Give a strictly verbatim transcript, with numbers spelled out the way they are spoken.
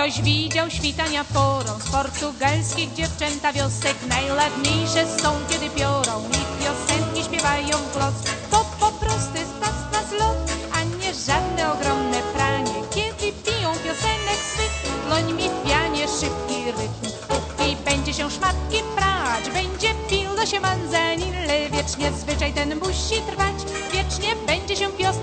ktoś widział świtania porą z portugalskich dziewczęta wiosek, najładniejsze są, kiedy piorą i piosenki śpiewają w głos. To po prostu jest czas na zlot, a nie żadne ogromne pranie, kiedy piją piosenek swych dłońmi w pianie szybki rytm. Póki będzie się szmatki prać, będzie pił do się manzanille, wiecznie zwyczaj ten musi trwać, wiecznie będzie się wiosna